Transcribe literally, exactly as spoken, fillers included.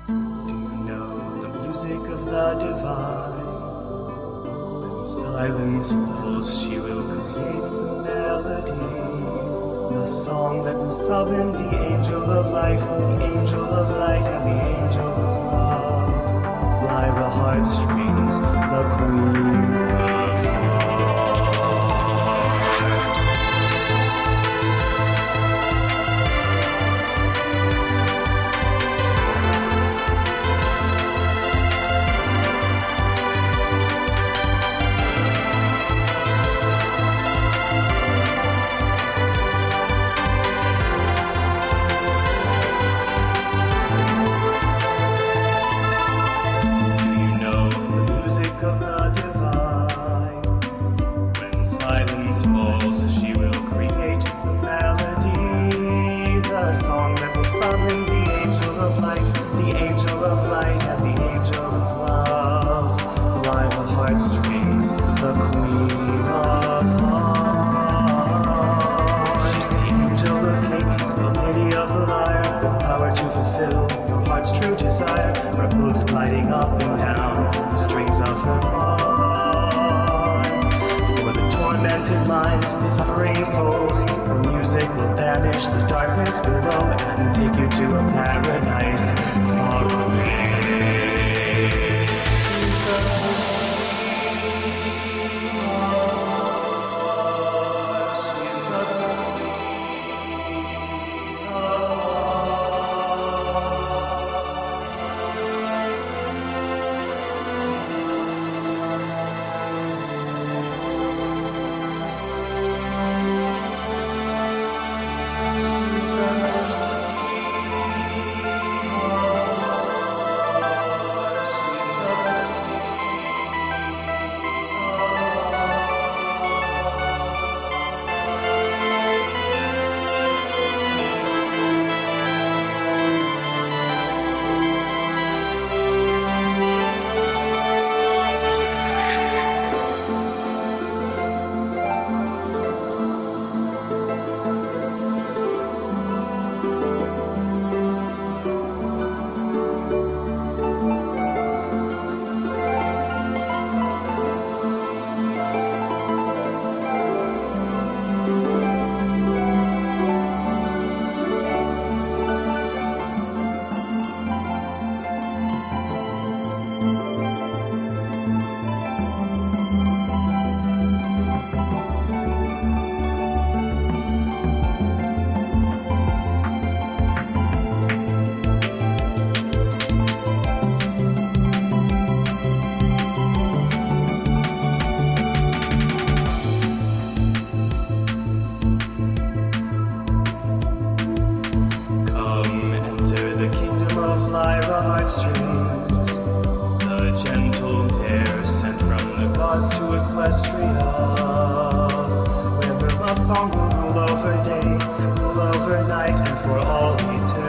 Do you know the music of the divine? When silence falls, she will create the melody, the song that will summon the angel of life, the angel of light, and the angel of love. Lyra Heartstrings, the queen of hearts. The suffering's tolls, the music will banish the darkness below and take you to a paradise far away. The gentle pair sent from the gods to Equestria, where her love song will rule over day, rule over night, and for all eternity.